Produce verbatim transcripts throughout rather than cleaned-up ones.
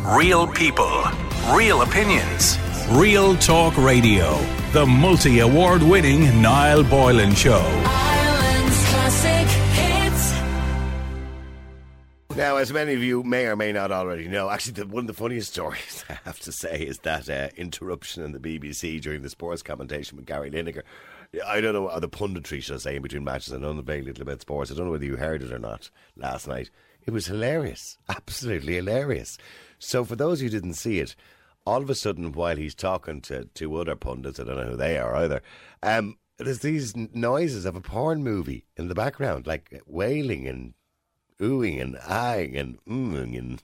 Real people, real opinions, Real Talk Radio. The multi-award winning Niall Boylan Show. Ireland's classic hits. Now, as many of you may or may not already know, actually the, one of the funniest stories, I have to say, is that uh, interruption in the B B C during the sports commentation with Gary Lineker. I don't know, or the punditry, should I say, in between matches. I know very little about sports. I don't know whether you heard it or not last night. It was hilarious. Absolutely hilarious. So for those who didn't see it, all of a sudden, while he's talking to two other pundits, I don't know who they are either, um, there's these noises of a porn movie in the background, like wailing and oohing and ahhing and mming and...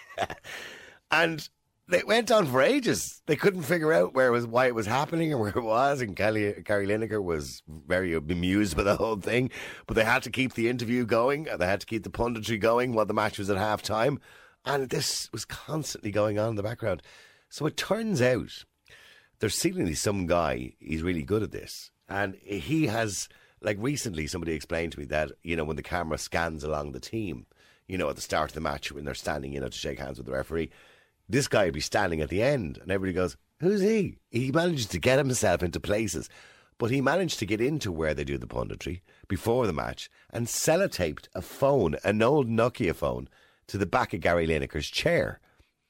and they went on for ages. They couldn't figure out where it was, why it was happening or where it was, and Gary, Gary Lineker was very bemused by the whole thing. But they had to keep the interview going. They had to keep the punditry going while the match was at half time. And this was constantly going on in the background. So it turns out there's seemingly some guy, he's really good at this. And he has, like recently somebody explained to me that, you know, when the camera scans along the team, you know, at the start of the match when they're standing, you know, to shake hands with the referee, this guy would be standing at the end and everybody goes, who's he? He managed to get himself into places. But he managed to get into where they do the punditry before the match and sellotaped a phone, an old Nokia phone, to the back of Gary Lineker's chair.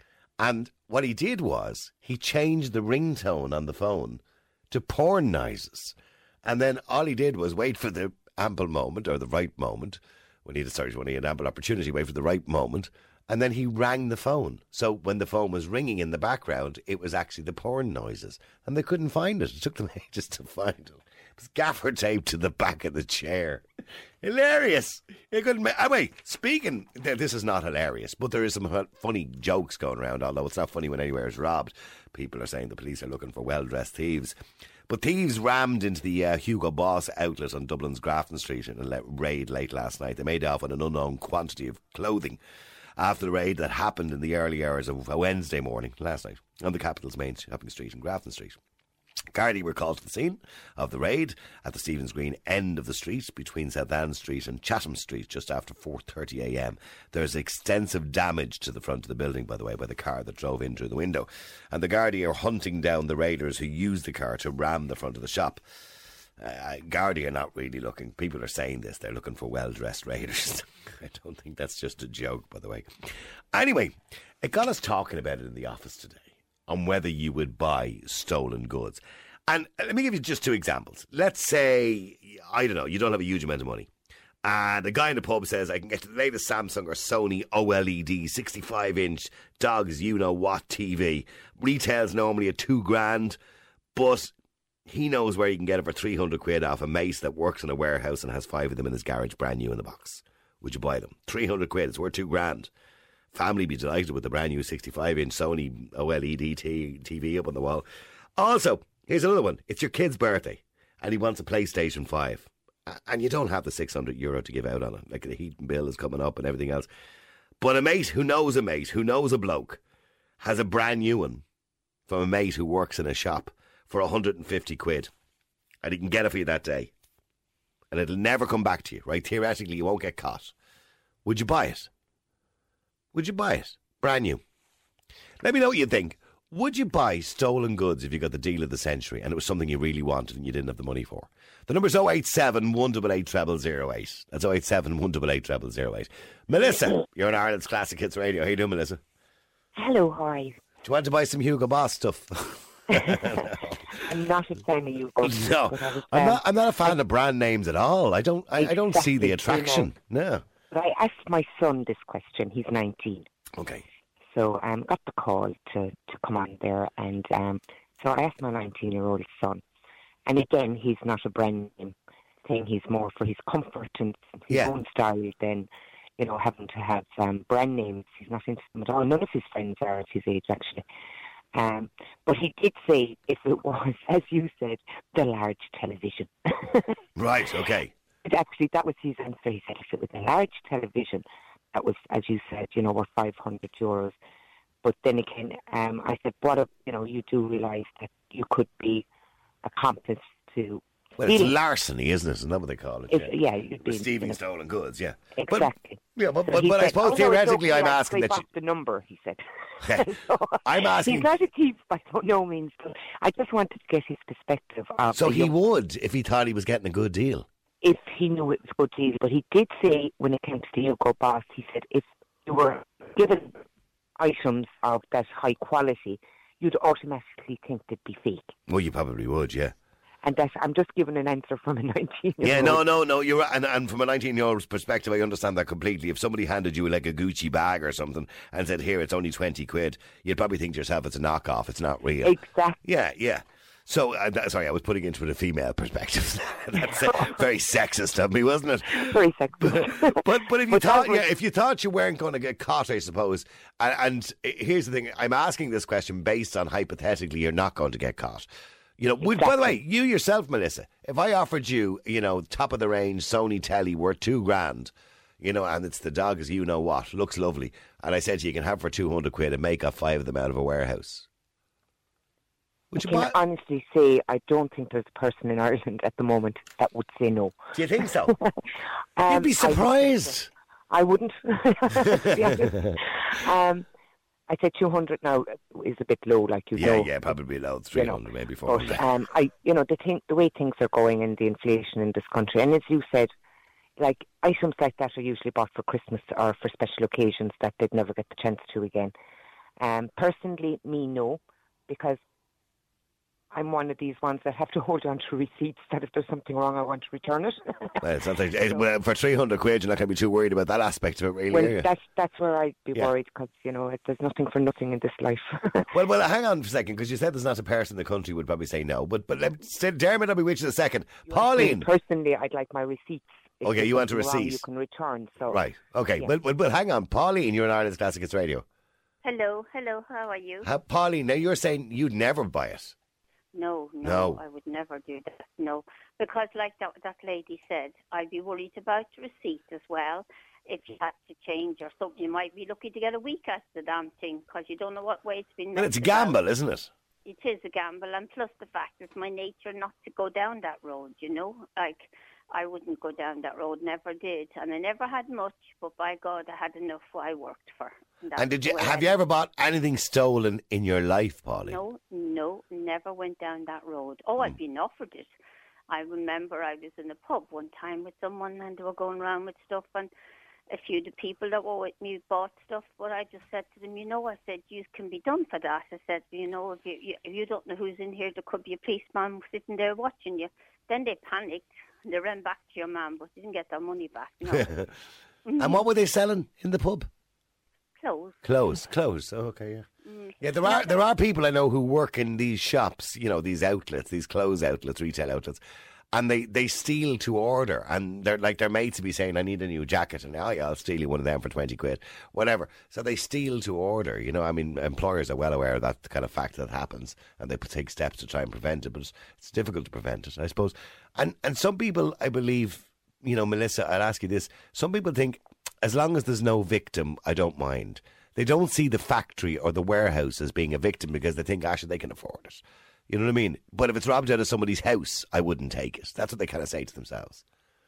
And what he did was he changed the ringtone on the phone to porn noises. And then all he did was wait for the ample moment, or the right moment, when he had, sorry, when he had ample opportunity, wait for the right moment, and then he rang the phone. So when the phone was ringing in the background, it was actually the porn noises. And they couldn't find it. It took them ages to find it. It was gaffer taped to the back of the chair. Hilarious. You couldn't ma- oh, wait, speaking, this is not hilarious, but there is some funny jokes going around, although it's not funny when anywhere is robbed. People are saying the police are looking for well-dressed thieves. But thieves rammed into the uh, Hugo Boss outlet on Dublin's Grafton Street in a raid late last night. They made off with an unknown quantity of clothing after the raid that happened in the early hours of a Wednesday morning last night on the capital's main shopping street in Grafton Street. Gardaí were called to the scene of the raid at the Stephen's Green end of the street between South Anne Street and Chatham Street just after four thirty a m. There's extensive damage to the front of the building, by the way, by the car that drove in through the window. And the Gardaí are hunting down the raiders who used the car to ram the front of the shop. Uh, Gardaí are not really looking. People are saying this. They're looking for well-dressed raiders. I don't think that's just a joke, by the way. Anyway, it got us talking about it in the office today, on whether you would buy stolen goods. And let me give you just two examples. Let's say, I don't know, you don't have a huge amount of money. And the guy in the pub says, I can get the latest Samsung or Sony OLED sixty-five inch dogs you-know-what T V. Retails normally at two grand, but he knows where you can get it for three hundred quid off a mate that works in a warehouse and has five of them in his garage brand new in the box. Would you buy them? three hundred quid, it's worth two grand. Family be delighted with the brand new sixty-five inch Sony OLED t- TV up on the wall. Also, here's another one. It's your kid's birthday and he wants a PlayStation five. And you don't have the six hundred euro to give out on it. Like the heating bill is coming up and everything else. But a mate who knows a mate, who knows a bloke, has a brand new one from a mate who works in a shop for one hundred fifty quid. And he can get it for you that day. And it'll never come back to you, right? Theoretically, you won't get caught. Would you buy it? Would you buy it? Brand new. Let me know what you think. Would you buy stolen goods if you got the deal of the century and it was something you really wanted and you didn't have the money for? The number's oh eight seven, one eight eight, zero zero zero eight. That's oh eight seven, one eight eight, zero zero zero eight. Melissa, you're on Ireland's Classic Hits Radio. How you doing, Melissa? Hello, how are you? Do you want to buy some Hugo Boss stuff? I'm not a fan of you. Both, no, but I was, I'm um, not. I'm not a fan I, of brand names at all. I don't. I, I don't exactly, see the attraction. You know. No. But I asked my son this question. He's nineteen. Okay. So I um, got the call to, to come on there, and um, so I asked my nineteen-year-old son, and again, he's not a brand name thing. He's more for his comfort and his yeah. own style than, you know, having to have um, brand names. He's not into them at all. None of his friends are at his age, actually. Um, but he did say if it was, as you said, the large television. Right, okay. It actually, that was his answer. He said if it was a large television, that was, as you said, you know, worth five hundred euros. But then again, um, I said, what if, you know, you do realise that you could be accomplice to Well, it's Stealing. larceny, isn't it? Isn't that what they call it? If- yeah, you'd be Receiving in a- stolen goods, yeah. Exactly. But, yeah, but, So but, he but I said, suppose "Oh, no, it's theoretically okay, I'm I'll asking scrape that you... off the number," he said. Yeah. So, I'm asking- He's not a thief by no means. But I just wanted to get his perspective of So the he young- would if he thought he was getting a good deal. if he knew it was a good deal. But he did say, when it came to the Hugo Boss, he said if you were given items of that high quality, you'd automatically think they'd be fake. Well, you probably would, yeah. And that I'm just giving an answer from a nineteen-year-old. Yeah, no, no, no. You're right. And, and from a nineteen-year-old's perspective, I understand that completely. If somebody handed you like a Gucci bag or something and said, "Here, it's only twenty quid," you'd probably think to yourself, "It's a knockoff. It's not real." Exactly. Yeah, yeah. So, uh, that, sorry, I was putting into it a female perspective. That's uh, very sexist of me, wasn't it? Very sexy. But but if you But that thought was- yeah, if you thought you weren't going to get caught, I suppose. And, and here's the thing: I'm asking this question based on hypothetically you're not going to get caught. You know, would, by the way, you yourself, Melissa, if I offered you, you know, top of the range Sony telly worth two grand, you know, and it's the dog as you know what, looks lovely, and I said to you, you can have for two hundred quid and make up five of them out of a warehouse. Would I you can buy? honestly say I don't think there's a person in Ireland at the moment that would say no. Do you think so? Um, You'd be I would think so. surprised. I wouldn't. to be honest. um, I'd say two hundred now is a bit low, like you Yeah, know. yeah, probably low, three hundred, maybe four But hundred. um, I, you know, the thing, the way things are going and the inflation in this country, and as you said, like items like that are usually bought for Christmas or for special occasions that they'd never get the chance to again. Um, personally, me no, because I'm one of these ones that have to hold on to receipts that if there's something wrong, I want to return it. Well, it's not like, eh, well, for three hundred quid, you're not going to be too worried about that aspect of it, really, well, are you? that's that's where I'd be Yeah. worried because you know it, there's nothing for nothing in this life. Well, well, hang on for a second, because you said there's not a person in the country would probably say no. But but let, say, Dermot, I'll be with you in a second. Pauline. Personally, I'd like my receipts. If Okay, there's you want a something wrong, receipt. You can return. So Right, okay. Yeah. Well, well, well, hang on. Pauline, you're in Ireland's Classic Hits Radio. Hello, hello, how are you? Ha, Pauline, now you're saying you'd never buy it. No, no, No. I would never do that, no. Because like that, that lady said, I'd be worried about the receipt as well. If you had to change or something, you might be lucky to get a week at the damn thing because you don't know what way it's been Well, it's a messed about. gamble, isn't it? It is a gamble, and plus the fact it's my nature not to go down that road, you know? Like, I wouldn't go down that road, never did. And I never had much, but by God, I had enough I worked for. that's And did you the way have I- you ever bought anything stolen in your life, Pauline? No, no, never went down that road. Oh, Hmm. I've been offered it. I remember I was in a pub one time with someone and they were going around with stuff and a few of the people that were with me bought stuff, but I just said to them, you know, I said, you can be done for that. I said, you know, if you, you, if you don't know who's in here, there could be a policeman sitting there watching you. Then they panicked and they ran back to your man, but didn't get their money back. No. And what were they selling in the pub? Clothes. Clothes, clothes. Oh, okay, yeah. Mm. Yeah, there are there are people I know who work in these shops, you know, these outlets, these clothes outlets, retail outlets, and they, they steal to order, and they're like their mates to be saying, "I need a new jacket," and oh yeah, I'll steal you one of them for twenty quid, whatever. So they steal to order. You know, I mean, employers are well aware of that kind of fact that happens, and they take steps to try and prevent it, but it's, it's difficult to prevent it, I suppose. And and some people, I believe, you know, Melissa, I'll ask you this: some people think, as long as there's no victim, I don't mind. They don't see the factory or the warehouse as being a victim because they think, actually, they can afford it. You know what I mean? But if it's robbed out of somebody's house, I wouldn't take it. That's what they kind of say to themselves.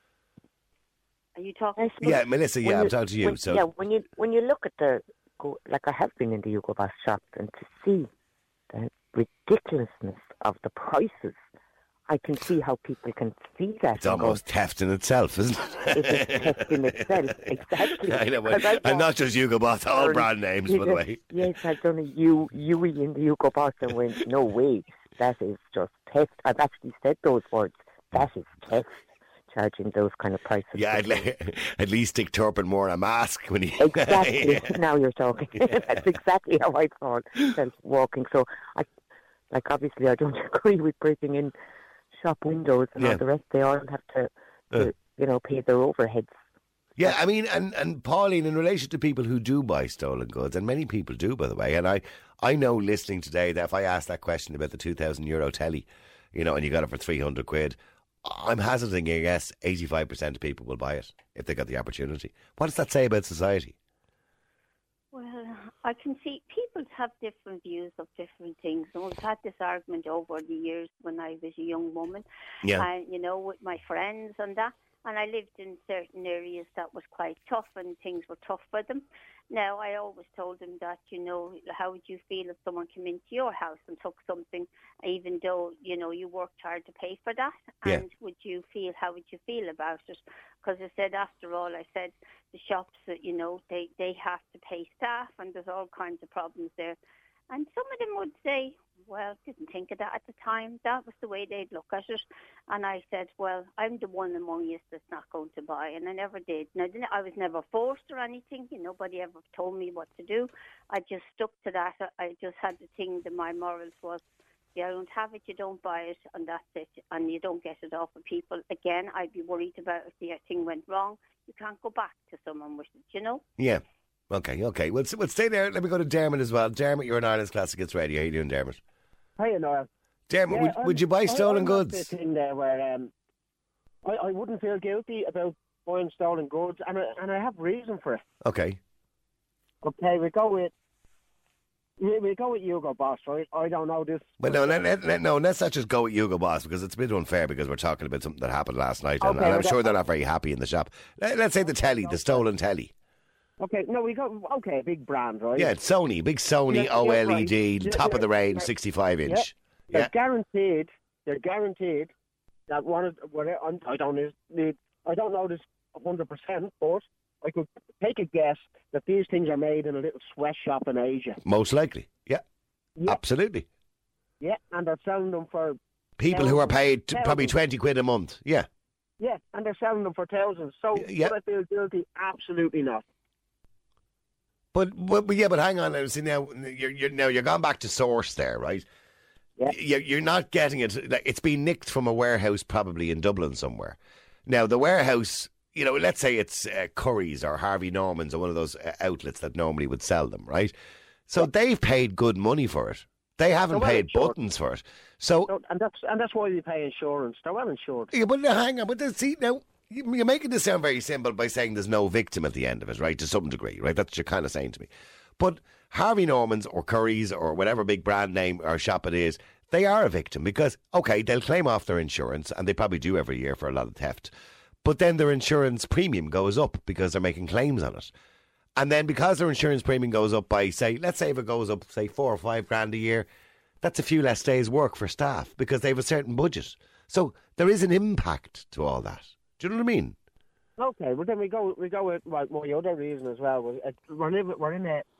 Are you talking? Yeah, Melissa, yeah, When I'm talking to you. when- So yeah, when you when you look at the go, like I have been in the Hugo Boss shop and to see the ridiculousness of the prices, I can see how people can see that. it's and go, almost theft in itself, isn't it? It is theft in itself, exactly. I know, Because I and bought- not just Hugo Boss, all Or- brand names, by the way. Yes, I've done a U, Yui in the Hugo Boss and went, no way, that is just theft. I've actually said those words. That is theft, charging those kind of prices. Yeah, I'd le- at least stick Turpin more in a mask when he... Exactly. Yeah. Now you're talking. That's exactly how I thought self walking. So, I, like, obviously, I don't agree with breaking in shop windows and Yeah. all the rest. They all have to, to Uh. you know, pay their overheads. Yeah, I mean, and, and Pauline, in relation to people who do buy stolen goods, and many people do, by the way, and I, I know listening today that if I asked that question about the two thousand euro telly, you know, and you got it for three hundred quid, I'm hazarding, I guess, eighty-five percent of people will buy it if they got the opportunity. What does that say about society? Well, I can see people have different views of different things. And we've had this argument over the years when I was a young woman, Yeah. and you know, with my friends and that. And I lived in certain areas that was quite tough, and things were tough for them. Now, I always told them that, you know, how would you feel if someone came into your house and took something, even though, you know, you worked hard to pay for that? Yeah. And would you feel, how would you feel about it? Because I said, after all, I said, the shops, that you know, they, they have to pay staff, and there's all kinds of problems there. And some of them would say, well, didn't think of that at the time. That was the way they'd look at it. And I said, well, I'm the one among you that's not going to buy. And I never did. Now, I was never forced or anything. You know, nobody ever told me what to do. I just stuck to that. I just had the thing that my morals was, you don't have it, you don't buy it, and that's it. And you don't get it off of people. Again, I'd be worried about if the thing went wrong. You can't go back to someone with it, you know? Yeah. Okay, okay. We'll, we'll stay there. Let me go to Dermot as well. Dermot, you're an Ireland's Classic Hits Radio. How you doing, Dermot? Hiya, Noel. Dermot, Yeah, would, I'm- would you buy I- stolen I'm not goods? the thing there where um, I, I wouldn't feel guilty about buying stolen goods, and I, and I have reason for it. Okay. Okay, we go with we, we go with Hugo Boss, right? I don't know this. Well, no, let, let, let- no, let's not just go with Hugo Boss, because it's a bit unfair, because we're talking about something that happened last night, and, Okay, and I'm well, sure that- they're not very happy in the shop. Let, let's say the telly, the stolen telly. Okay, no, we go okay, big brand, right? Yeah, it's Sony, big Sony Yeah, yeah, OLED, right. Yeah, top of yeah, the range, right. sixty-five inch. They're Yeah. guaranteed. They're guaranteed that one of what I don't need. I don't know this one hundred percent, but I could take a guess that these things are made in a little sweatshop in Asia. Most likely. Yeah, Yeah. absolutely. Yeah, and they're selling them for People who are paid t- Thousands. probably twenty quid a month. Yeah. yeah, and they're selling them for thousands. So Yeah. would I feel guilty? Absolutely not. But, but but yeah, but hang on now. See now, you're you're now you're gone back to source there, right? Yeah. You're, you're not getting it. like, It's been nicked from a warehouse, probably in Dublin somewhere. Now the warehouse, you know, let's say it's uh, Curry's or Harvey Norman's or one of those uh, outlets that normally would sell them, right? So they've paid good money for it. They haven't They're well paid insured. buttons for it. So So, and that's and that's why we pay insurance. They're well insured. yeah, but now, hang on, but then, see now. you- You're making this sound very simple by saying there's no victim at the end of it, right? To some degree, right? That's what you're kind of saying to me. But Harvey Norman's or Curry's or whatever big brand name or shop it is, they are a victim because, okay, they'll claim off their insurance, and they probably do every year for a lot of theft. But then their insurance premium goes up because they're making claims on it. And then because their insurance premium goes up by, say, let's say if it goes up, say, four or five grand a year, that's a few less days' work for staff because they have a certain budget. So there is an impact to all that. Do you know what I mean? Okay, well then we go we go with well, my other reason as well. Was, uh, we're in we're in a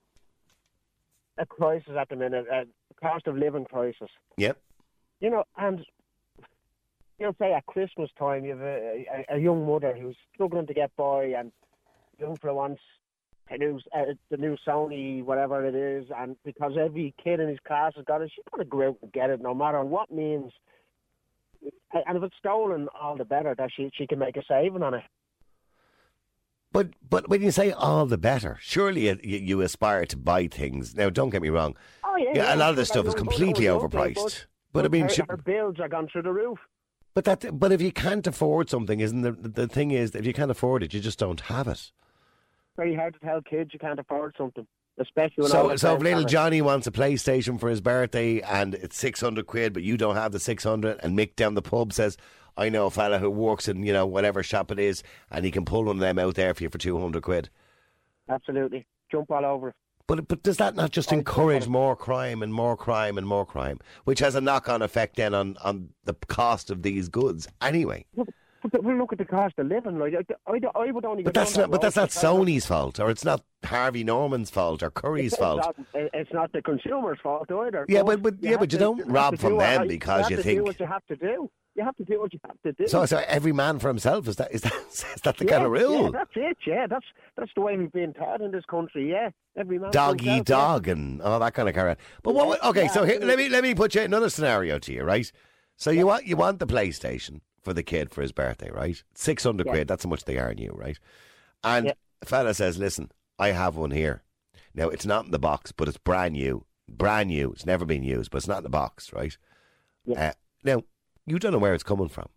a crisis at the minute, a cost of living crisis. Yep. You know, and you know, say at Christmas time, you have a, a, a young mother who's struggling to get by, and young fella wants a new, uh, the new Sony, whatever it is, and because every kid in his class has got it, she's going to go out and get it, no matter what means. And if it's stolen, all the better that she she can make a saving on it. But but when you say all the better, surely you, you you aspire to buy things. Now, don't get me wrong. Oh yeah, Yeah, a lot of this But stuff I is don't- completely I don't know, overpriced. But I mean, her, sh- her bills are gone through the roof. but that but if you can't afford something, isn't the the thing is that if you can't afford it, you just don't have it. Very hard to tell kids you can't afford something, especially when all So their so if friends little have it. Johnny wants a PlayStation for his birthday and it's six hundred quid, but you don't have the six hundred, and Mick down the pub says, "I know a fella who works in, you know, whatever shop it is, and he can pull one of them out there for you for two hundred quid." Absolutely, jump all over it. But but does that not just I- encourage more crime and more crime and more crime, which has a knock-on effect then on, on the cost of these goods anyway? But, but we look at the cost of living. Like I, I, I would only. But go that's down not. But that that's not road because Sony's fault, or it's not Harvey Norman's fault, or Curry's it's fault. Not, it's not the consumer's fault either. Yeah, but- but- yeah, have but you to- don't have rob to from do what- them because you you have to think- do what you have to do. You have to do what you have to do. So, so every man for himself, is that is that is that the yeah, kind of rule? Yeah, that's it. Yeah, that's that's the way we've been taught in this country. Yeah, every man. for Dog eat himself, yeah. dog and all that kind of carry on. But what? Okay, Yeah, so here, let absolutely. me let me put you another scenario to you, right? So you want you want the PlayStation for the kid for his birthday, right? Six hundred Yeah. quid. That's how much they earn you, right? And Yeah. a fella says, "Listen, I have one here. Now it's not in the box, but it's brand new, brand new. It's never been used, but it's not in the box, right? Yeah. Uh, now you don't know where it's coming from.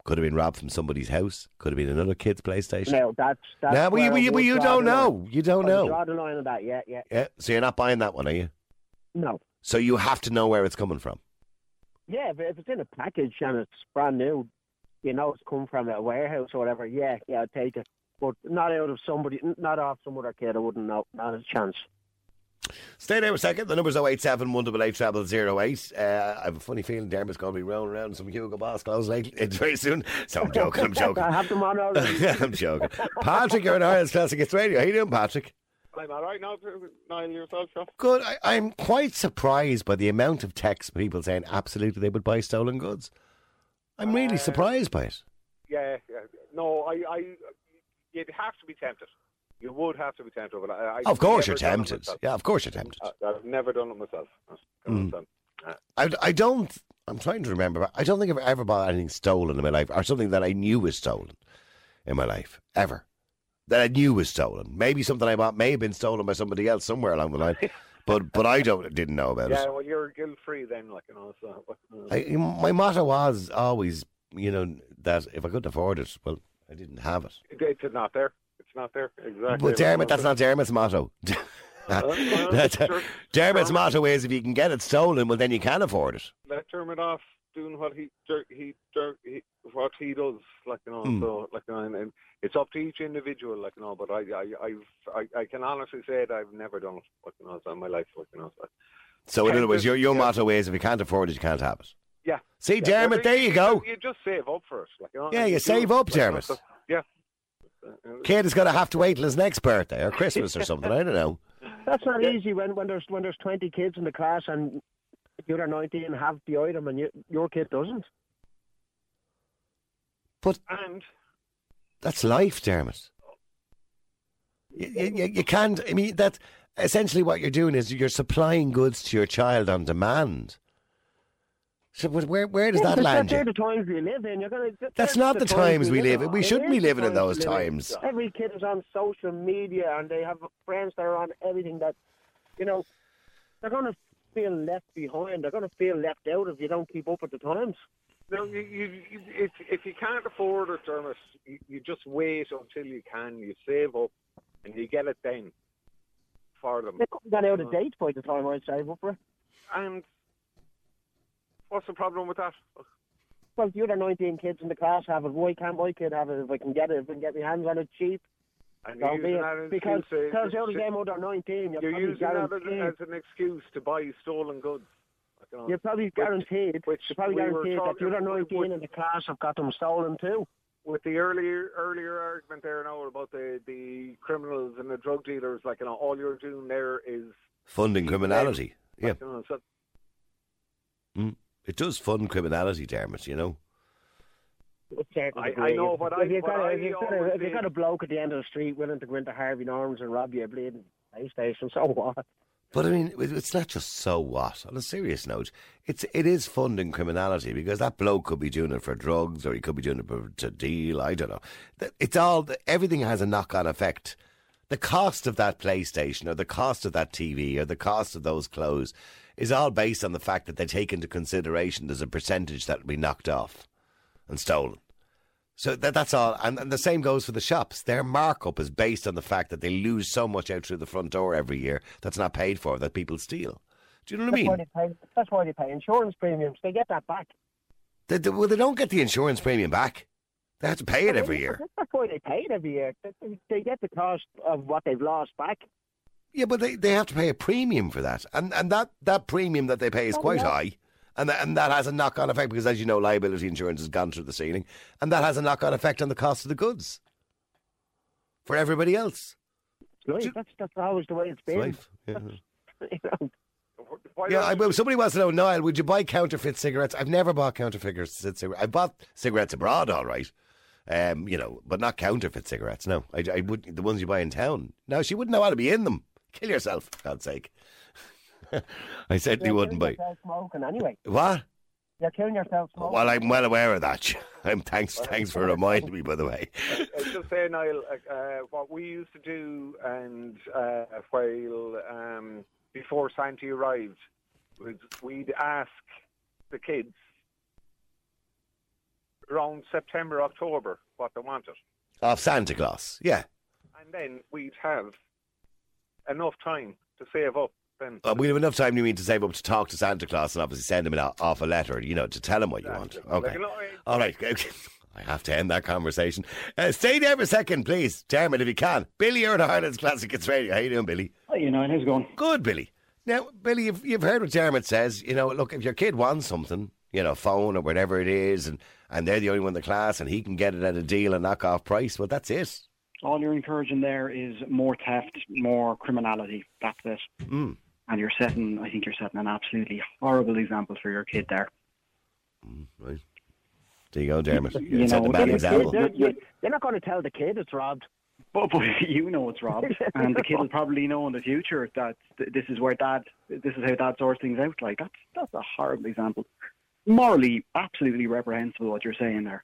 Could have been robbed from somebody's house. Could have been another kid's PlayStation. No, that's that's. No, well, you, where I you, would you draw don't the line. know. You don't I would know. Draw the line on that. Yeah, yeah. Yeah. So you're not buying that one, are you? No. So you have to know where it's coming from. Yeah, but if it's in a package and it's brand new, you know it's come from a warehouse or whatever. Yeah, yeah, I'd take it. But not out of somebody, not off some other kid. I wouldn't know. Not a chance. Stay there a second. The number's oh eight seven, one eight eight, zero zero zero eight. Uh, I have a funny feeling Dermot's going to be rolling around some Hugo Boss clothes late. It's very soon. So I'm joking, I'm joking. I have them on already. I'm joking. Patrick, you're in Ireland's Classic Hits Radio. How you doing, Patrick? I'm all right now, Niall, yourself, Sean? Good. I, I'm quite surprised by the amount of texts people saying absolutely they would buy stolen goods. I'm really Uh, surprised by it. Yeah, yeah. No, I, I, you'd have to be tempted. You would have to be tempted. But I, I Of course you're never done it tempted. myself. Yeah, of course you're tempted. I, I've never done it myself. Mm. Uh, I, I don't, I'm trying to remember, but I don't think I've ever bought anything stolen in my life, or something that I knew was stolen in my life, ever. That I knew was stolen. Maybe something I bought may have been stolen by somebody else somewhere along the line, but but I don't didn't know about yeah, it. well, you're guilt-free then, like, you know. So, uh, I, my motto was always, you know, that if I couldn't afford it, well, I didn't have it. it- it's not there. It's not there. Exactly. But Dermot, that's not Dermot's motto. well, that's, sure. Dermot's Sure. motto is if you can get it stolen, well, then you can afford it. Let Dermot off doing what he, dir- he, dir- he what he does, like, you know. Mm. So, like, you know, and, and it's up to each individual, like, you know. But I, I, I've, I, I can honestly say that I've never done it, like, you know, so in my life, like, you know. So. So in other words, your, your Yeah. motto is if you can't afford it, you can't have it. Yeah. See, Yeah, Dermot, well, there you go. You just save up for it, like, you know. Yeah, and you do save it, up, like, you know, Dermot. so, yeah. Uh, Kid is going to have to wait till his next birthday or Christmas or something. I don't know. That's not easy when, when there's when there's twenty kids in the class and the other nineteen have the item and you, your kid doesn't. But And that's life, Dermot. You, you, you can't. I mean, that essentially what you're doing is you're supplying goods to your child on demand. So, but where where does Yeah, that but land they're you? the times we live in. You're gonna, That's they're not the times we live in. We It shouldn't is be the living in times those we live in. times. Every kid is on social media and they have friends that are on everything that, you know, they're going to feel left behind. They're going to feel left out if you don't keep up with the times. no, you, you, you, if if you can't afford it, Dermot, you, you just wait until you can. You save up, and you get it then for them. They couldn't get out of date by the time I'd save up for it. And what's the problem with that? Well, the other nineteen kids in the class have it. Why can't my kid have it if I can get it? If I can get my hands on it cheap? And So you're be using it. that as Because excuse to- because out of to- them under nineteen, you're, you're probably using that as, guaranteed. as an excuse to buy stolen goods. Like, you know, You're probably guaranteed. which you're probably we were guaranteed that the talking- other we- nineteen with- in the class have got them stolen too. with the earlier earlier argument there now about the, the criminals and the drug dealers, like, you know, all you're doing there is Funding criminality. Yeah, like, you know, so mm. It does fund criminality, Dermot, you know. I- I know what I- if you've what got, a- I if you've got, a, always if you've got did- a bloke at the end of the street willing to go into Harvey Norman's and rob you a bleeding PlayStation, so what? But I mean, it- it's not just so what. On a serious note, it's it is funding criminality because that bloke could be doing it for drugs or he could be doing it for, to deal. I don't know. That- It's all everything has a knock-on effect. The cost of that PlayStation or the cost of that T V or the cost of those clothes is all based on the fact that they take into consideration there's a percentage that will be knocked off and stolen. So that, that's all. And, and the same goes for the shops. Their markup is based on the fact that they lose so much out through the front door every year that's not paid for, that people steal. Do you know what I That's why mean? they pay. That's why they pay insurance premiums. They get that back. They, they, well, they don't get the insurance premium back. They have to pay it every year. That's why they pay it every year. They, they get the cost of what they've lost back. Yeah, but they, they have to pay a premium for that. And and that, that premium that they pay is Oh, quite yeah. high. And that, and that has a knock-on effect because, as you know, liability insurance has gone through the ceiling. And that has a knock-on effect on the cost of the goods for everybody else. Life. Do- That's, that's always the way it's It's been. life. Yeah. You know, why Yeah, don't I, you- well, somebody wants to know, Niall, would you buy counterfeit cigarettes? I've never bought counterfeit cigarettes. I bought cigarettes abroad, all right, um, you know, but not counterfeit cigarettes. No, I, I would the ones you buy in town. No, she wouldn't know how to be in them. Kill yourself, for God's sake. I certainly you're wouldn't killing buy. yourself smoking anyway. What? You're killing yourself smoking. Well, I'm well aware of that. I'm thanks, thanks for reminding me. By the way, I was just saying, Niall, uh, uh, what we used to do, and uh, while um, before Santa arrived, was we'd ask the kids around September, October, what they wanted. Of Santa Claus, yeah. And then we'd have enough time to save up. Then Uh, we have enough time, you mean, to save up to talk to Santa Claus and obviously send him an, off a letter, you know, to tell him what you want. Exactly. Okay. Like, no, I- All right. I have to end that conversation. Uh, stay there for a second, please. Dermot, if you can. Billy, you're on Ireland's Classic Hits Radio. How you doing, Billy? Hi, you know, how's it going? Good, Billy. Now, Billy, you've, you've heard what Dermot says. You know, look, if your kid wants something, you know, phone or whatever it is, and, and they're the only one in the class, and he can get it at a deal and knock off price, well, that's it. All you're encouraging there is more theft, more criminality. That's it. Mm. And you're setting, I think you're setting an absolutely horrible example for your kid there. Mm, right. There you go, Dermot. You You set know, a bad the example. They're, they're, they're not going to tell the kid it's robbed. But, but you know it's robbed, and the kid will probably know in the future that th- this is where dad, this is how dad sorts things out. Like that's that's a horrible example. Morally, absolutely reprehensible what you're saying there.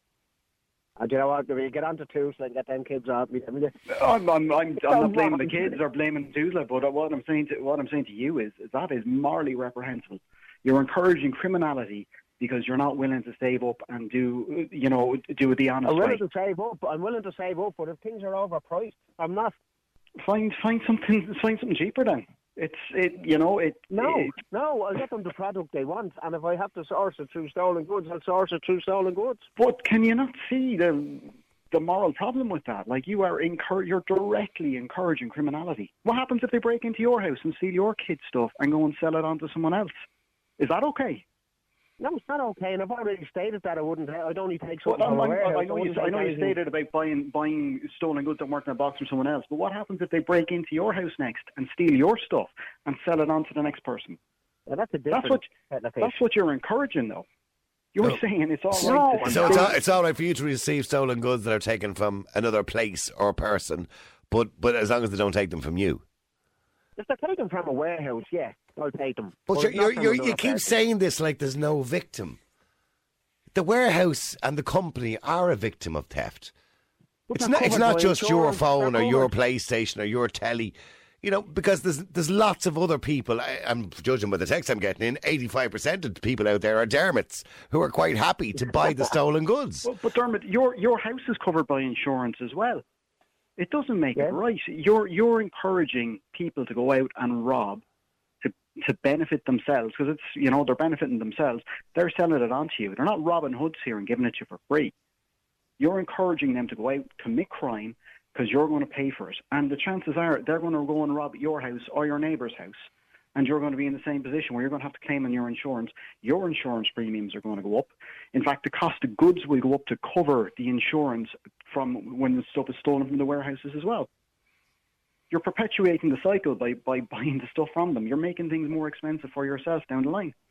And you know what? When you get onto Tuesday and get them kids out, me, me, I'm, I'm, I'm, I'm not blaming the kids or blaming Tuzla, but what I'm saying to what I'm saying to you is, is that is morally reprehensible. You're encouraging criminality because you're not willing to save up and do, you know, do it the honest I'm way. willing to save up. I'm willing to save up, but if things are overpriced, I'm not. Find find something find something cheaper then. It's it you know it No, it, no, I'll get them the product they want, and if I have to source it through stolen goods, I'll source it through stolen goods. But can you not see the the moral problem with that? Like you are incur- you're directly encouraging criminality. What happens if they break into your house and steal your kids' stuff and go and sell it on to someone else? Is that okay? No, it's not okay, and I've already stated that I wouldn't. I'd only take Well, something from I'm- a warehouse. I know you. wouldn't I take know you anything. stated about buying buying stolen goods that weren't in a box from someone else. But what happens if they break into your house next and steal your stuff and sell it on to the next person? Yeah, that's a different. That's what kettle of fish. that's what you're encouraging, though. You're No. saying it's all No, right. to So it's steal- all, it's all right for you to receive stolen goods that are taken from another place or person, but but as long as they don't take them from you. If they're taken from a warehouse, yeah, I'll take them. But But you're, not you're, from you're, another you keep person. saying this like there's no victim. The warehouse and the company are a victim of theft. But It's they're not. It's covered not by just your insurance, phone or they're your covered. PlayStation or your telly. You know, because there's there's lots of other people. I, I'm judging by the text I'm getting in. eighty-five percent of the people out there are Dermots who are quite happy to buy the stolen goods. Well, but Dermot, your your house is covered by insurance as well. It doesn't make Yeah. it right. You're you're encouraging people to go out and rob to to benefit themselves because it's you know they're benefiting themselves. They're selling it on to you. They're not Robin Hoods here and giving it to you for free. You're encouraging them to go out commit crime because you're going to pay for it, and the chances are they're going to go and rob your house or your neighbour's house. And you're going to be in the same position where you're going to have to claim on your insurance. Your insurance premiums are going to go up. In fact, the cost of goods will go up to cover the insurance from when the stuff is stolen from the warehouses as well. You're perpetuating the cycle by, by buying the stuff from them. You're making things more expensive for yourself down the line.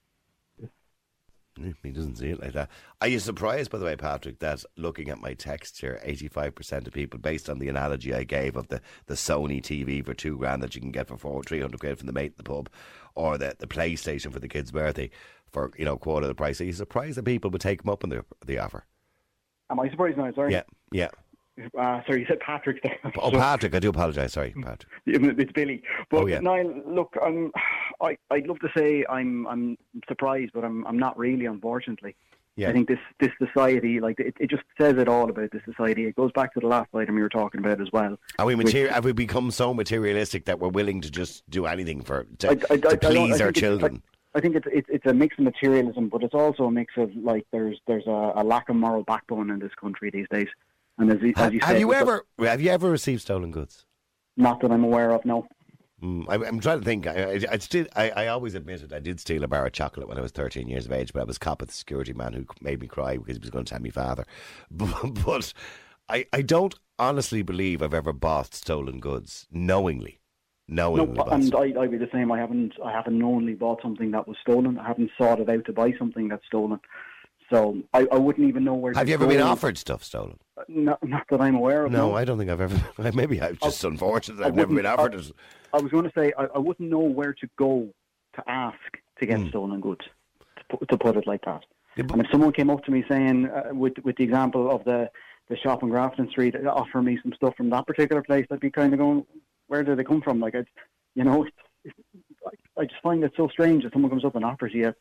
He doesn't see it like that. Are you surprised, by the way, Patrick, that looking at my text here, eighty-five percent of people, based on the analogy I gave of the, the Sony T V for two grand that you can get for four, three hundred quid from the mate in the pub, or the, the PlayStation for the kid's birthday for, you know, quarter of the price, are you surprised that people would take them up on the, the offer? Am I surprised now? Sorry. Yeah, yeah. Uh, sorry, you said Patrick there. Oh, Patrick, I do apologise. Sorry, Patrick. It's Billy. But Oh, yeah. Niall, look, I'm, I, I'd love to say I'm, I'm surprised, but I'm, I'm not really, unfortunately. Yeah. I think this, this society, like it, it just says it all about this society. It goes back to the last item we were talking about as well. Are we Which- materi- have we become so materialistic that we're willing to just do anything for to, I- I- I- to I don't- please I our think it's children? like- I think it's, it's it's a mix of materialism, but it's also a mix of like there's there's a, a lack of moral backbone in this country these days. And as, you- as have you have said, you with the- ever have you ever received stolen goods? Not that I'm aware of. No. Mm, I, I'm trying to think. I, I, I still, I, I always admitted I did steal a bar of chocolate when I was thirteen years of age, but I was caught with the security man who made me cry because he was going to tell me father. But, but I, I don't honestly believe I've ever bought stolen goods knowingly. No, Knowingly bought and stolen- I, I'd be the same. I haven't, I haven't knowingly bought something that was stolen. I haven't sought it out to buy something that's stolen. So I, I wouldn't even know where. Have to you ever go. been offered stuff stolen? Not, not that I'm aware of. No, No, I don't think I've ever. Maybe I've just unfortunate. I I've never been wouldn't- offered I- it. I was going to say I, I wouldn't know where to go to ask to get Hmm. stolen goods. To put, to put it like that. Yeah, but- And if someone came up to me saying, uh, with with the example of the the shop on Grafton Street, uh, offer me some stuff from that particular place, I'd be kind of going, where did they come from? Like, I'd, you know, it's, it's, I, I just find it so strange that someone comes up and offers you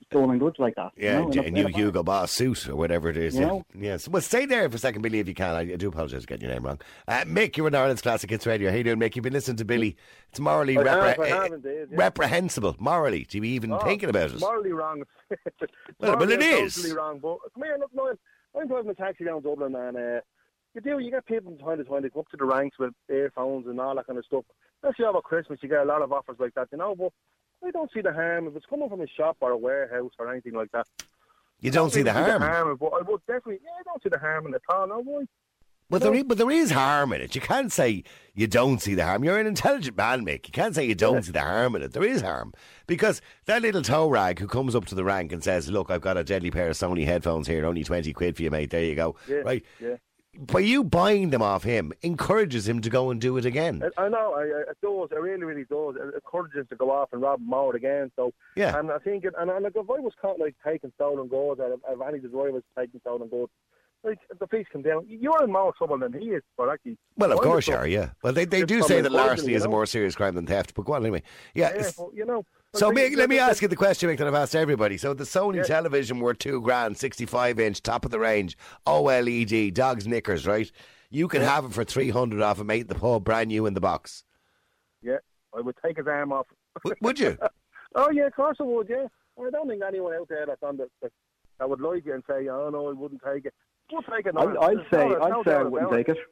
stolen goods like that. Yeah, you know, a new Hugo Boss suit or whatever it is. You Yeah. know? Yes. Well, stay there for a second, Billy, if you can. I, I do apologise for getting your name wrong. Uh, Mick, you're in Ireland's Classic Hits Radio. How you doing, Mick? You've been listening to Billy. It's morally I repre- have, I uh, have indeed, yeah. reprehensible. Morally, to be even Oh, thinking about it. Morally wrong. Well, well, it Morally is. Totally wrong. But come here, look, Noel, I'm driving a taxi down Dublin, and uh, you do. You get people from time to time. They come up to the ranks with earphones and all that kind of stuff. Especially over Christmas, you get a lot of offers like that, you know. But I don't see the harm if it's coming from a shop or a warehouse or anything like that. You don't see the I harm. harm but I would definitely. Yeah, I don't see the harm in it at all. No, boy. But there, is, but there is harm in it. You can't say you don't see the harm. You're an intelligent man, Mick. You can't say you don't Yeah. see the harm in it. There is harm. Because that little toe rag who comes up to the rank and says, look, I've got a deadly pair of Sony headphones here, only twenty quid for you, mate. There you go. Yeah, right? yeah. By you buying them off him, encourages him to go and do it again. I, I know, I, I, it does, it really, really does. It encourages to go off and rob more again. So, Yeah. and I think, it, and, and like, if I was caught like taking stolen goods, or if, if any of the drivers taking stolen goods, like if the police come down, you're in more trouble than he is. But actually, Well, of I'm course you just- are, yeah. Well, they, they It's do from say that encouraging, larceny you is a know? more serious crime than theft. But go on, anyway. Yeah. Yeah, it's- but, you know. So like, Mick, let me like- ask you the question, Mick, that I've asked everybody. So the Sony Yeah. television were two grand, sixty-five inch, top of the range, O L E D, dogs knickers, right? You can have it for three hundred off a mate in the pub, brand new in the box. Yeah, I would take his arm off. W- would you? Oh yeah, of course I would. Yeah, I don't think anyone out there that's on the that, that would like it and say, "Oh no, I wouldn't take it." We'll take it. I, no, I'd there's say, no- I'd no say I doubt wouldn't about take it.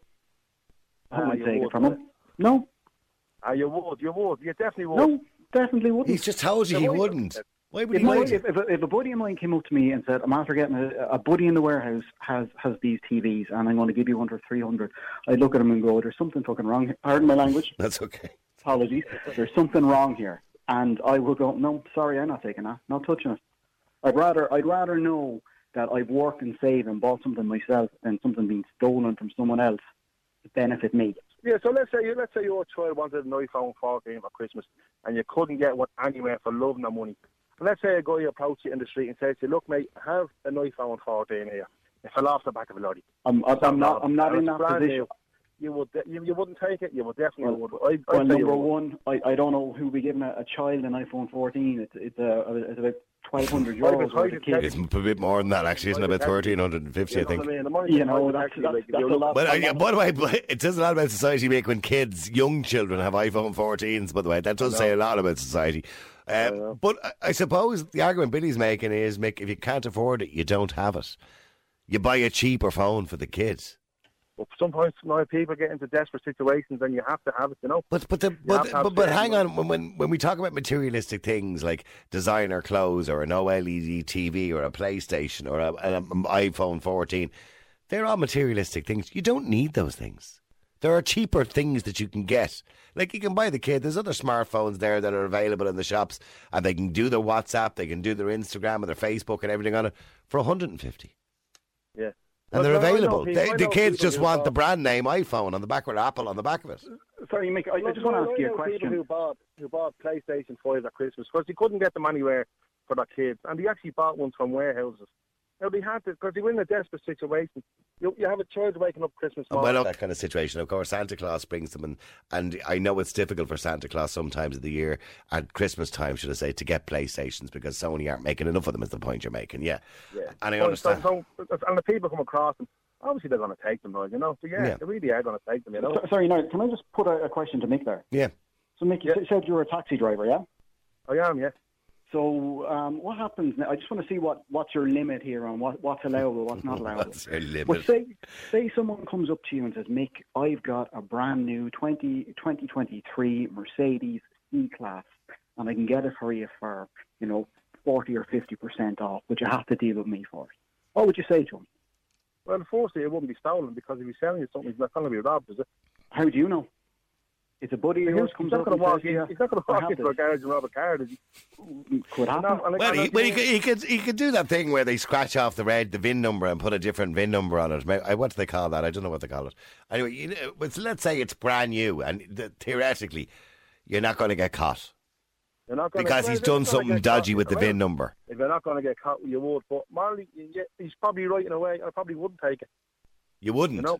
I Ah, wouldn't you take would, it from him. No, Ah, you would, you would, you definitely would. no, definitely wouldn't. He's just told you So he why- wouldn't. Why would If, he my, lie to you? if, if, a, if a buddy of mine came up to me and said, I'm after getting a, a buddy in the warehouse has, has these T Vs and I'm going to give you one for three hundred, I'd look at him and go, there's something fucking wrong here. Pardon my language. That's okay. Apologies. There's something wrong here. And I would go, no, sorry, I'm not taking that. Not touching it. I'd rather, I'd rather know that I've worked and saved and bought something myself than something being stolen from someone else to benefit me. Yeah, so let's say you let's say your child wanted an iPhone fourteen for Christmas and you couldn't get one anywhere for love nor money. And let's say a guy approached you in the street and says to you, "Look, mate, I have an iPhone fourteen here. It fell off the back of a lorry." I'm, I'm not, I'm not And in it's that brand position. new. You would, you, you wouldn't take it. You would definitely Well, would. I, I'd Well, say you number would. one, I, I don't know who would be giving a, a child an iPhone fourteen. It's it's, uh, it's about twelve hundred Well, euros it's worth of hard to kit. It's a bit more than that, actually, isn't it? About thirteen fifty, I You know think. what I mean? The money- You the know, money that's, actually, that's, like, if that's you a look- lot. But I'm uh, not- by the way, it says a lot about society, Mick, when kids, young children, have iPhone fourteens, by the way. That does say a lot about society. Uh, but I, I suppose the argument Billy's making is, Mick, if you can't afford it, you don't have it. You buy a cheaper phone for the kids. But sometimes you know, people get into desperate situations and you have to have it, you know. But but the, have but, to have but, but certain hang ones. on, when, when when we talk about materialistic things like designer clothes or an O L E D T V or a PlayStation or a, an iPhone fourteen, they're all materialistic things. You don't need those things. There are cheaper things that you can get. Like you can buy the kid. There's other smartphones there that are available in the shops, and they can do their WhatsApp, they can do their Instagram and their Facebook and everything on it for one hundred fifty. Yeah. And Well, they're no, I know available. people- They, I the know kids people just who want bought- the brand name iPhone on the back with Apple on the back of it. Sorry, Mick, I, I just want to ask you a People question. who bought who bought PlayStation five at Christmas because they couldn't get them anywhere for their kids, and they actually bought ones from warehouses. Now they had to because they were in a desperate situation. You, you have a child waking up Christmas morning. Well, that kind of situation. Of course, Santa Claus brings them, and, and I know it's difficult for Santa Claus sometimes of the year, at Christmas time, should I say, to get PlayStations because Sony aren't making enough of them, is the point you're making, yeah. Yeah. And I So- understand. So, so, and the people come across them. Obviously, they're going to take them, though, you know. So yeah, Yeah. they really are going to take them, you know. So- Sorry, now, can I just put a, a question to Mick there? Yeah. So, Mick, you Yeah. said you were a taxi driver, yeah? I am, yeah. So, um, what happens now? I just want to see what, what's your limit here on what, what's allowable, what's not allowable. What's your limit? Well, say, say someone comes up to you and says, Mick, I've got a brand new twenty, twenty twenty-three Mercedes C-Class, and I can get it for you for, you know, forty or fifty percent off, but you have to deal with me for it. What would you say to him? Well, firstly, it wouldn't be stolen because if he's selling you something, it's not going to be robbed, is it? How do you know? It's a buddy of yours He's comes not up going and to walk says, in. yeah, He's not going to I walk have into a this. garage and rob a car, is he? Could happen. No, and I- Well, and I he, well he, think- could, he could he could do that thing where they scratch off the red, the V I N number, and put a different V I N number on it. May- I- What do they call that? I don't know what they call it. Anyway, you know, but let's say it's brand new, and the, theoretically, you're not going to get caught You're not gonna, because well, he's if you're done not gonna something get dodgy caught, with the well, V I N number. If you're not going to get caught, you would. But morally, you- he's probably right in a way. I probably wouldn't take it. You wouldn't. You know?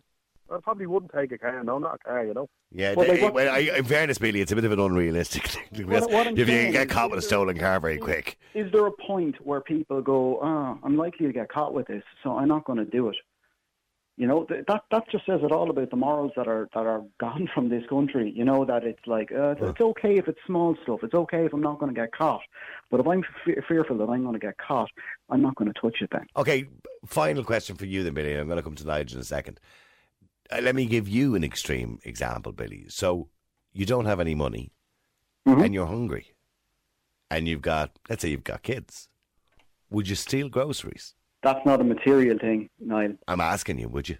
I probably wouldn't take a car. No, not a car. You know. Yeah, Well, th- like, what- well, I, in fairness, Billy, it's a bit of an unrealistic thing. Because What- what I'm if you saying get is- caught with a stolen car very quick. Is there a point where people go, oh, I'm likely to get caught with this, so I'm not going to do it? You know, th- that that just says it all about the morals that are that are gone from this country. You know, that it's like, uh, it's, it's okay if it's small stuff. It's okay if I'm not going to get caught. But if I'm f- fearful that I'm going to get caught, I'm not going to touch it then. Okay, final question for you then, Billy. I'm going to come to Nigel in a second. Uh, let me give you an extreme example, Billy. So you don't have any money Mm-hmm. and you're hungry and you've got, let's say you've got kids. Would you steal groceries? That's not a material thing, Niall. I'm asking you, would you?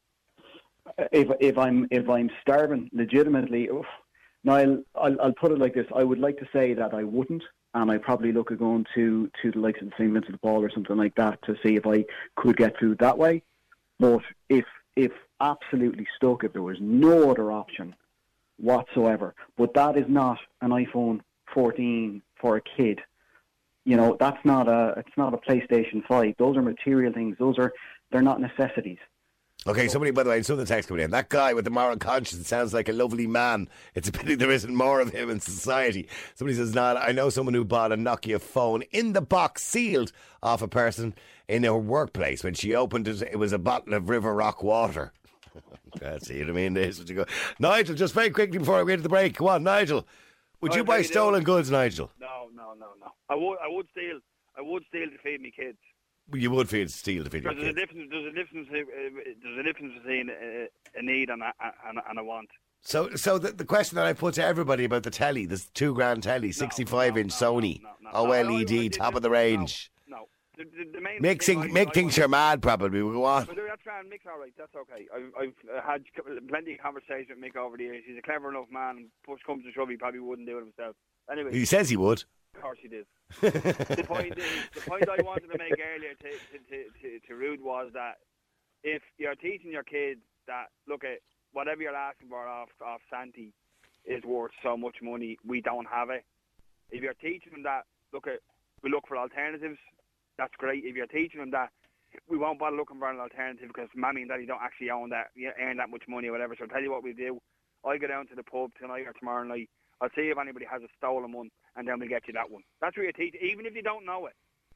If if I'm if I'm starving legitimately, oof, Niall, I'll, I'll put it like this: I would like to say that I wouldn't, and I probably look at going to to the likes of the Saint Vincent de Paul or something like that to see if I could get food that way. But if if absolutely stuck, if there was no other option whatsoever, but that is not an iPhone fourteen for a kid. You know, that's not a it's not a PlayStation five. Those are material things. Those are they're not necessities. Okay, somebody, by the way, some of the text coming in. That guy with the moral conscience sounds like a lovely man. It's a pity there isn't more of him in society. Somebody says, nah, I know someone who bought a Nokia phone in the box, sealed, off a person in her workplace. When she opened it, it was a bottle of River Rock water. That's see what I mean? This what you go. Nigel, just very quickly before we get to the break. Come on, Nigel. Would Right, you buy how you stolen doing? goods, Nigel? No, no, no, no. I would, I would steal. I would steal to feed me kids. You would feel steal to feed your Because there's a kids. difference. There's a difference. Uh, there's a difference between a, a need and a, and, a, and a want. So, so the, the question that I put to everybody about the telly, this two grand telly, sixty-five inch Sony, OLED, top of the range. No, the, the, the main Mick, thing think, I- Mick I thinks want- you're mad, probably. We'll go on. But that's grand. Mick's all right. That's okay. I've, I've uh, had plenty of conversation with Mick over the years. He's a clever enough man. Push comes to shove, he probably wouldn't do it himself. Anyway, He says he would. of course he did. the point is, the point I wanted to make earlier to to, to, to to Rude was that if you're teaching your kids that look at whatever you're asking for off off Santi is worth so much money, we don't have it. If you're teaching them that look at we look for alternatives, that's great. If you're teaching them that we won't bother looking for an alternative because mommy and daddy don't actually own that, earn that much money or whatever. So I'll tell you what we do. I go down to the pub tonight or tomorrow night. I'll see if anybody has a stolen one, and then we'll get you that one. That's what you're teaching, even if you don't know it.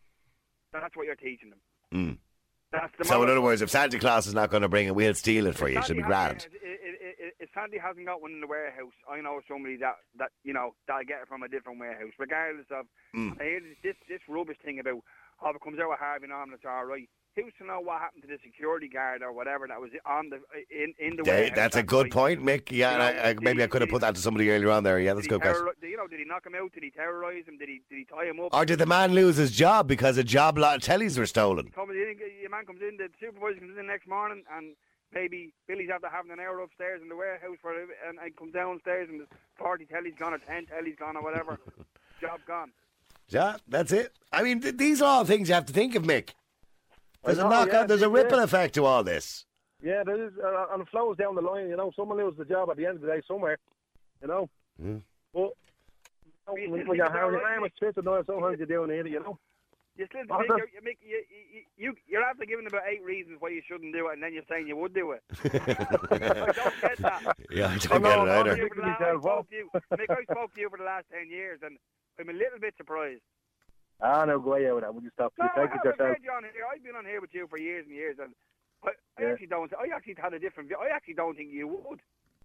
That's what you're teaching them. Mm. That's the So, in moral- other words, if Santa Claus is not going to bring it, we'll steal it for you. It should be grand. If, if, if, if Sandy hasn't got one in the warehouse, I know somebody that, that you know, that'll get it from a different warehouse, regardless of. Mm. I hear this this rubbish thing about, oh, if it comes out with Harvey Norman, it's all right. Who's to know what happened to the security guard or whatever that was on the in in the Yeah, warehouse? that's a that good night? point, Mick. Yeah, You and know, I, I, did maybe he- I could have did put that to somebody earlier on there. Yeah, that's a Did he good question. terrori- You know, did he knock him out? Did he terrorise him? Did he did he tie him up? Or did the man lose his job because a job lot of tellies were stolen? Comes in, your man comes in, the supervisor comes in the next morning, and maybe Billy's after having an hour upstairs in the warehouse for it, and, and comes downstairs and there's forty tellies gone or ten tellies gone or whatever. Job gone. Yeah, that's it. I mean, th- these are all things you have to think of, Mick. There's I a know, knock yeah, on, there's a yeah. ripple effect to all this. Yeah, there is, uh, and it flows down the line. You know, someone loses the job at the end of the day somewhere. You know, Mm. but you know, when, when you're having your name is twisted, no, sometimes you're doing it. You know. You still What think the- you're, you, make, you, you, you, you're after giving about eight reasons why you shouldn't do it, and then you're saying you would do it. I don't get that. Yeah, I I don't know, get it I'm either. You for the Making last- I myself spoke up. to you, Mick, I spoke to you for the last ten years, and I'm a little bit surprised. Ah, no, go away with that. Would you stop? No, You I take it haven't yourself. had you on here. I've been on here with you for years and years, and I, I Yeah. actually don't. I actually had a different view. I actually don't think you would.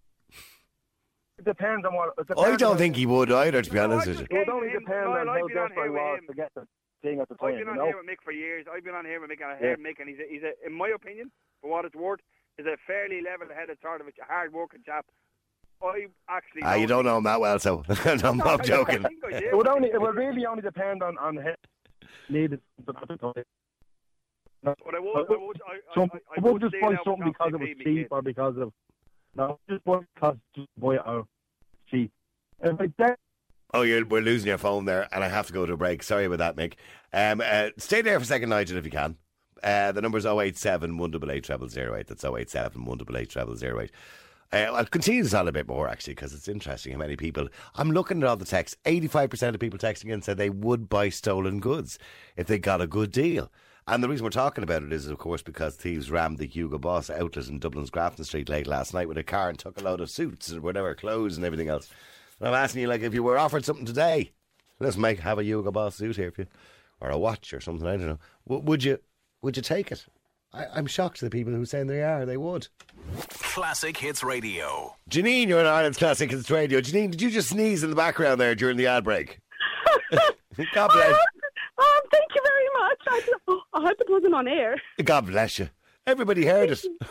It depends on what. It I depends don't on- think he would either, to be No, honest I with you. just- It would only Him, depend Noel, on I've how been on desperate here he with was him. to get the thing at the I've time. been You on know. here with Mick for years. I've been on here with Mick, and I Yeah. heard Mick, and he's a, he's a, in my opinion, for what it's worth, is a fairly level-headed sort of a hard-working chap. I actually. Ah, you don't know him that well, so I'm No, not I- joking. I think I do. It would only. It would really only depend on on him needed at the time. But I would, I would, I, I, Some, I, I I would would just stay buy now something because it was feed me cheap kids. or because of no, just buy because just buy it out cheap. If I get Oh, you're, we're losing your phone there, and I have to go to a break. Sorry about that, Mick. Um, uh, stay there for a second, Nigel, if you can. Uh, the number's oh eight seven, one eight eight, zero zero zero eight. That's oh eight seven, one eight eight, zero zero zero eight. Uh, I'll continue this on a bit more, actually, because it's interesting how many people... I'm looking at all the texts. eighty-five percent of people texting in said they would buy stolen goods if they got a good deal. And the reason we're talking about it is, of course, because thieves rammed the Hugo Boss outlet in Dublin's Grafton Street late last night with a car and took a load of suits and whatever, clothes and everything else. And I'm asking you, like, if you were offered something today, let's make have a Hugo Boss suit here for you, or a watch or something, I don't know. W- would you would you take it? I, I'm shocked at the people who are saying they are. They would. Classic Hits Radio. Janine, you're on Ireland's Classic Hits Radio. Janine, did you just sneeze in the background there during the ad break? God bless. Oh, oh, thank you very much. I, oh, I hope it wasn't on air. God bless you. Everybody heard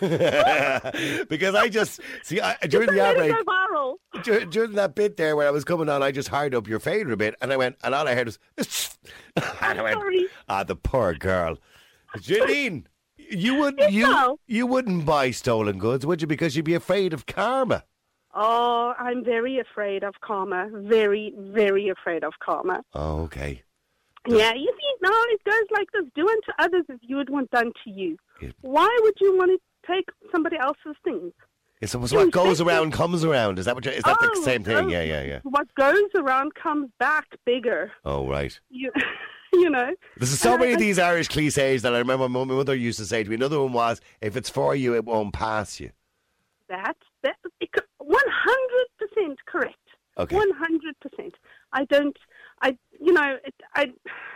it. Because I just, see, I, during Just the ad let it break, go viral. dur- during that bit there where I was coming on, I just hired up your favour a bit, and I went, and all I heard was, and I went, Sorry. ah, the poor girl. Janine, you wouldn't, you, no. you wouldn't buy stolen goods, would you? Because you'd be afraid of karma. Oh, I'm very afraid of karma. Very, very afraid of karma. Oh, okay. Yeah, you see, no, it goes like this. Do unto others as you would want done to you. Yeah. Why would you want to take somebody else's things? It's so You what goes expect around comes around. Is that what? You're, is that the Oh, same thing? oh. Yeah, yeah, yeah. What goes around comes back bigger. Oh, right. You, you know. There's so And many I- of these Irish cliches that I remember my mother used to say to me. Another one was, if it's for you, it won't pass you. That, that, one hundred percent correct. Okay. one hundred percent. I don't, I, you know, it, I,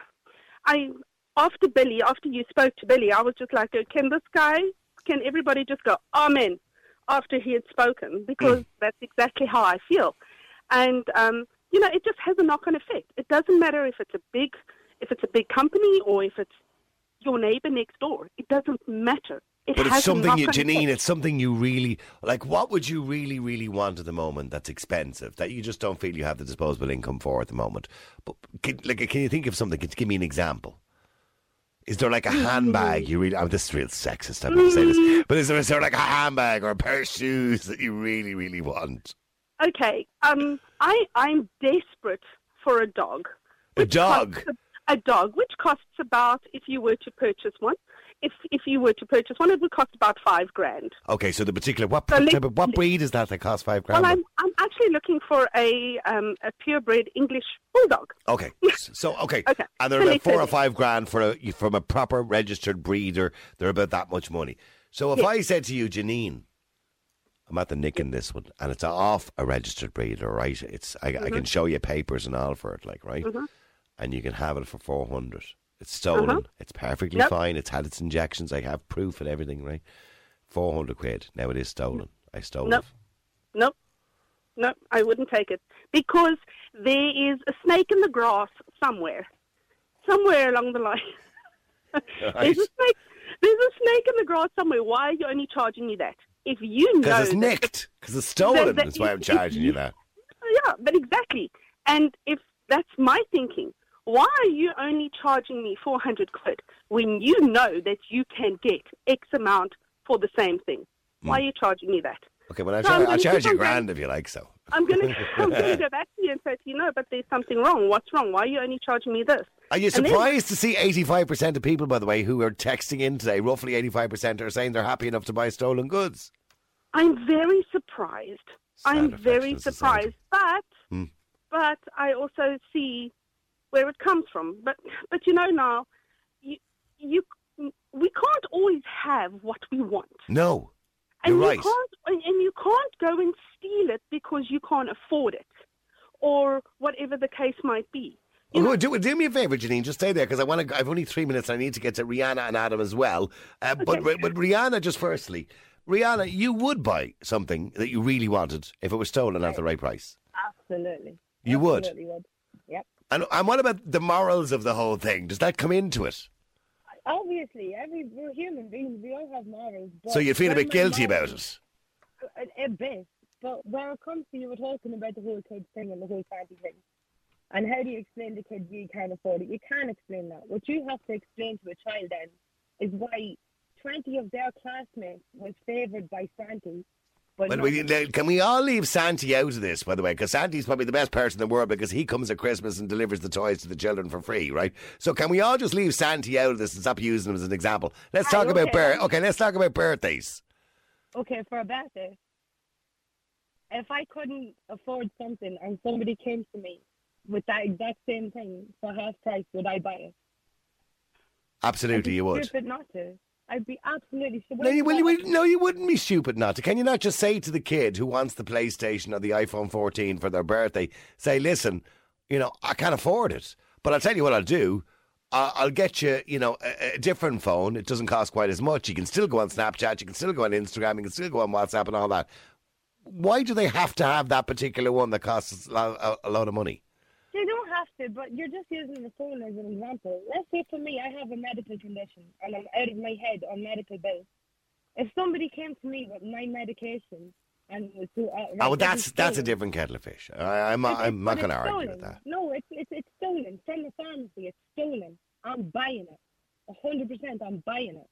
I, after Billy, after you spoke to Billy, I was just like, oh, can this guy, can everybody just go, amen, after he had spoken? Because that's exactly how I feel. And, um, you know, it just has a knock-on effect. It doesn't matter if it's a big, if it's a big company or if it's your neighbor next door. It doesn't matter. It But has it's a something, you, knock-on Janine, effect. it's something you really, like, what would you really, really want at the moment that's expensive, that you just don't feel you have the disposable income for at the moment? But, can, like, can you think of something? Can you give me an example? Is there like a handbag you really, oh, this is real sexist, I'm going to say this, but is there, is there like a handbag or a pair of shoes that you really, really want? Okay, um, I, I'm desperate for a dog. A which dog? costs- A dog, which costs about, if you were to purchase one, if if you were to purchase one, it would cost about five grand. Okay, so the particular, what, So let- type of, what breed is that that costs five grand? Well, I'm I'm actually looking for a um a purebred English bulldog. Okay, so okay, Okay. and they're So about they four said or it. five grand for a from a proper registered breeder. They're about that much money. So if Yes. I said to you, Janine, I'm at the nick in this one, and it's off a registered breeder, right? It's I, I can show you papers and all for it, like right, Mhm. and you can have it for four hundred. It's stolen. Uh-huh. It's perfectly Yep. fine. It's had its injections. I have proof and everything, right? Four hundred quid. Now it is stolen. I stole Nope. it. Nope, nope, I wouldn't take it because there is a snake in the grass somewhere, somewhere along the line. There's a snake. There's a snake in the grass somewhere. Why are you only charging me that? If you know Because it's that- nicked. Because it's stolen. that- That's why I'm if- charging if you that. Yeah, but exactly. And if that's my thinking, why are you only charging me four hundred quid when you know that you can get X amount for the same thing? Why are you charging me that? Okay, well, I'll, So I'm char- I'll gonna charge keep you a on grand going. if you like so. I'm gonna, I'm gonna go back to you and say to you, no, but there's something wrong. What's wrong? Why are you only charging me this? Are you And then- surprised to see eighty-five percent of people, by the way, who are texting in today, roughly eighty-five percent are saying they're happy enough to buy stolen goods? I'm very surprised. I'm Sad very affectionate surprised, but Hmm. but I also see where it comes from. But but you know now, you you we can't always have what we want, No, and you're you right. can't and and you can't go and steal it because you can't afford it, or whatever the case might be. You Oh, know, do, do me a favour, Janine. Just stay there because I want to. I've only three minutes. I need to get to Rihanna and Adam as well. Uh, but Okay. but Rihanna, just firstly, Rihanna, you would buy something that you really wanted if it was stolen at the right price. Absolutely. You would. Absolutely would. Yep. And and what about the morals of the whole thing? Does that come into it? Obviously, every we're human beings. We all have morals. But So you'd feel a when bit my guilty about morals- it. A, a bit. But when it comes to you were talking about the whole kids thing and the whole party thing, and how do you explain to kids you can't afford it? You can't explain that. What you have to explain to a child then is why twenty of their classmates was favoured by Santi. But Well, not- we, can we all leave Santi out of this, by the way? Because Santi's probably the best person in the world because he comes at Christmas and delivers the toys to the children for free, right? So can we all just leave Santi out of this and stop using him as an example? Let's Aye, talk about okay. bir- Okay, let's talk about birthdays. Okay, for a birthday, if I couldn't afford something and somebody came to me with that exact same thing for half price, would I buy it? Absolutely, I'd be you would. stupid not to. I'd be absolutely stupid. No you, well, you would, no, you wouldn't be stupid not to. Can you not just say to the kid who wants the PlayStation or the iPhone fourteen for their birthday, say, listen, you know, I can't afford it, but I'll tell you what I'll do. I'll, I'll get you, you know, a, a different phone. It doesn't cost quite as much. You can still go on Snapchat. You can still go on Instagram. You can still go on WhatsApp and all that. Why do they have to have that particular one that costs a lot, a, a lot of money? They don't have to, but you're just using the phone as an example. Let's say for me, I have a medical condition and I'm out of my head on medical bills. If somebody came to me with my medication and was to, uh, Oh, well, that's stolen, that's a different kettle of fish. I, I'm, It's- I'm not but going to it's argue stolen. with that. No, it's, it's it's stolen from the pharmacy. It's stolen. I'm buying it. A hundred percent, I'm buying it.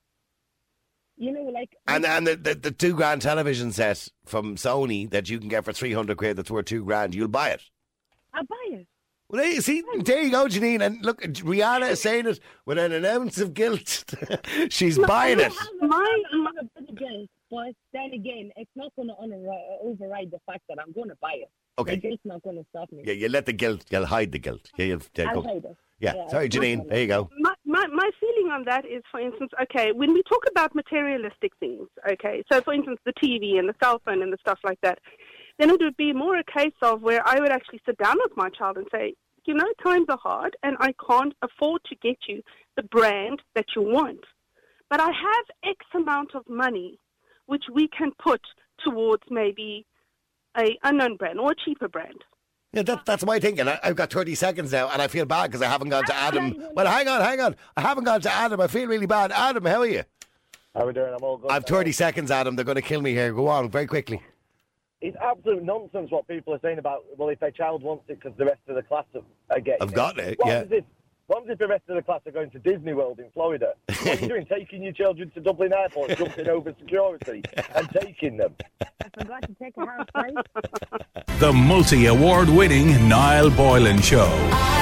You know, like And and the, the, the two grand television set from Sony that you can get for three hundred quid that's worth two grand, you'll buy it. I buy it. Well, there you see, there you go, Janine. And look, Rihanna is saying it without an ounce of guilt. She's buying it. My, my a bit of guilt, but then again, it's not going to override the fact that I'm going to buy it. Okay. The guilt's not going to stop me. Yeah, you let the guilt, you'll hide the guilt. Yeah, you'll, yeah, I'll go. hide it. Yeah, Yeah, sorry, I'll Janine. hide There you go. My, my, my feeling on that is, for instance, okay, when we talk about materialistic things, okay, so for instance, the T V and the cell phone and the stuff like that, then it would be more a case of where I would actually sit down with my child and say, you know, times are hard and I can't afford to get you the brand that you want. But I have X amount of money which we can put towards maybe a unknown brand or a cheaper brand. Yeah, that, that's my thinking. I, I've got thirty seconds now, and I feel bad because I haven't gone to Adam. Well, hang on, hang on. I haven't gone to Adam. I feel really bad. Adam, how are you? How are we doing? I'm all good. I've thirty seconds, Adam. They're going to kill me here. Go on, very quickly. It's absolute nonsense what people are saying about, well, if their child wants it because the rest of the class are getting I've got it, What yeah. happens if, what happens if the rest of the class are going to Disney World in Florida? What are you doing? Taking your children to Dublin Airport, jumping over security and taking them? I forgot to take a house, right? The multi-award winning Niall Boylan Show.